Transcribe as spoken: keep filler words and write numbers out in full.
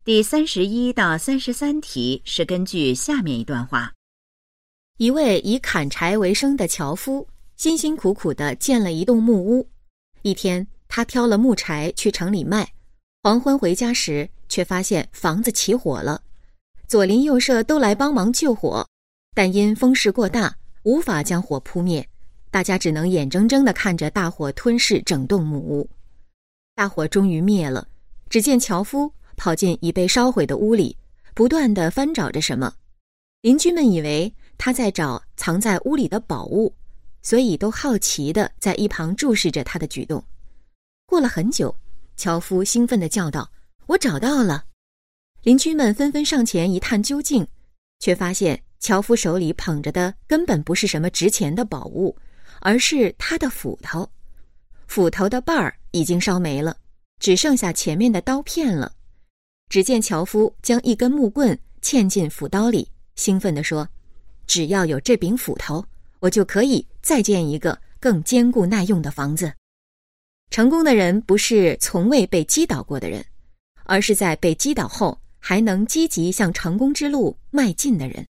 第三十一到三十三题是根据下面一段话。 一位以砍柴为生的樵夫，辛辛苦苦地建了一栋木屋。一天，他挑了木柴去城里卖，黄昏回家时，却发现房子起火了。左邻右舍都来帮忙救火，但因风势过大，无法将火扑灭，大家只能眼睁睁地看着大火吞噬整栋木屋。大火终于灭了，只见樵夫跑进已被烧毁的屋里，不断地翻找着什么。邻居们以为他在找藏在屋里的宝物，所以都好奇地在一旁注视着他的举动。过了很久，樵夫兴奋地叫道：“我找到了！”邻居们纷纷上前一探究竟，却发现樵夫手里捧着的根本不是什么值钱的宝物，而是他的斧头。斧头的把儿已经烧没了，只剩下前面的刀片了。只见樵夫将一根木棍嵌进斧刀里，兴奋地说：“只要有这柄斧头，我就可以再建一个更坚固耐用的房子。”成功的人不是从未被击倒过的人，而是在被击倒后还能积极向成功之路迈进的人。